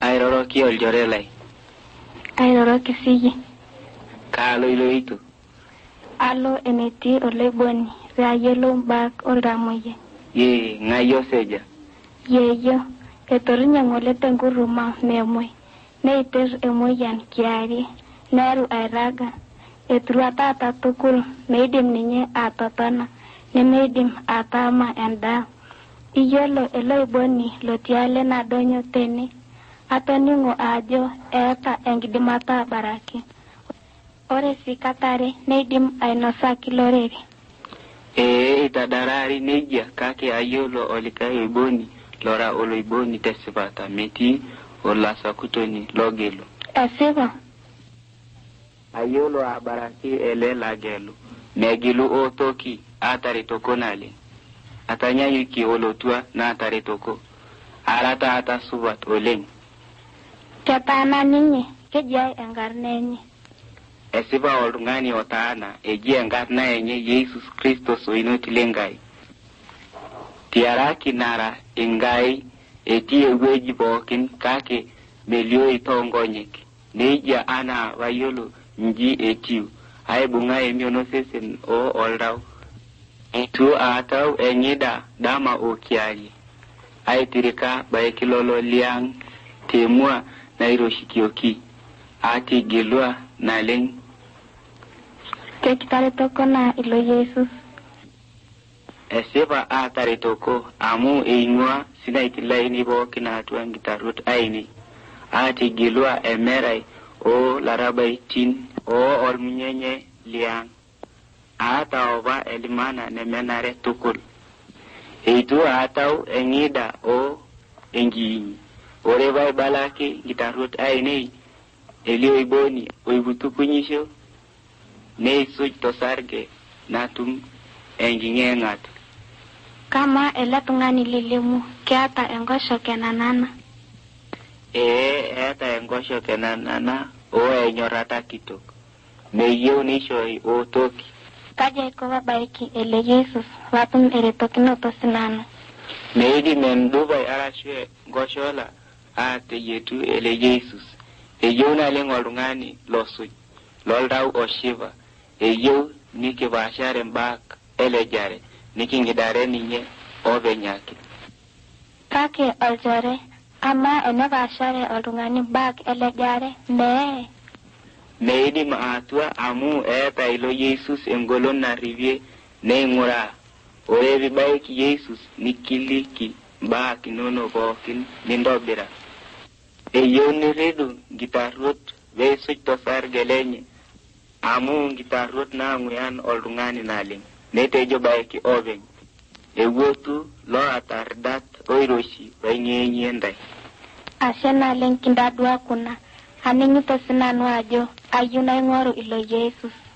Airoroki oljorelai. Airoroki siye. Kaalo iloito. Alo eneti oloiboni peayiolou mbak oltamoyia. Ye, ng'ayo seja. Yeyo, etorunye ng'ole tenkuruma memoi. Neiter emoyian kiarie, neru airaga. Eturua taata tukul, meidim ninye atotona, nemeidim atama endaa. Iyiolo eloiboni lotiale nadonyo tene. Atoning'o ajo eeta enkidimata baraki. Ore si katare neidim ainosaki lorere. Itadarari nejia kake ayiolo olikai oiboni lora oloiboni tesipata metii olasakutoni logelu. Esipa? Ayiolo abaraki ele lagelu megelu otoki ataretoko nale. Atanyayuki olotua na ataretoko. Arata atasubat oleng. Ketaana ninye, kejiai enkarna enye. Esipa oltung'ani otaana eji enkarna enye Jesus Kristos oinotile Enkai. Tiaraki nara Enkai etii ewueji pookin kake melio itongonyek. Neija ana bayiolo nji etiu aibung'a emion osesen o oltau. Itu atau enyida dama okiari. Aitirika baikilolo liang temua nairoshikioki. Ati gilua naleng. Kekitaretoko na ilo Jesus. Esipa ataretoko amu eing'ua sinaitilaini pookin atua nkitarut aini. Ati gilua emerai o larabaitin o olmunyenye liang. Ata oba elimana nemenare tukul. Eitu atau engida o engiinyi. Ore bai balaki nkitarut aini elio iboni oibutukunyisho. Neisuj tosarge natum enging'eng'at. Kama ele tung'ani lilimu keata enkoshoke nanana. Eeta enkoshoke nanana o enyorrata kitok. Meyieu nishoi otoki. Kaja iko babaiki ele Jesus watum eretokinoto sinanu. Meidim endubai arashu nkoshola ateyetu ele Jesus. Eyieu naleng oltung'ani losuj loltau oshiva. Eyieu nikipaashare mbak elejare nikingidare ninye openyaki. Kake olchore ama enepaashare oltung'ani mbak elejare mee. Meidim atua amu eeta ilo Jesus engolon narripie neing'uraa. Ore pibaiki Jesus nikiliki mbak inono pookin nintobira. Eyieu nirridu nkitarrut peisuj tosarge lenye. Amu nkitarrut naang'uyan oltung'ani naleng. Netejo baiki openy. Ewuotu lo atardat oiroshi baing'eng'ie ntai. Ashe naleng kindadua kuna. Aning'ito sinanu ajo ayieu naing'oru ilo Jesus.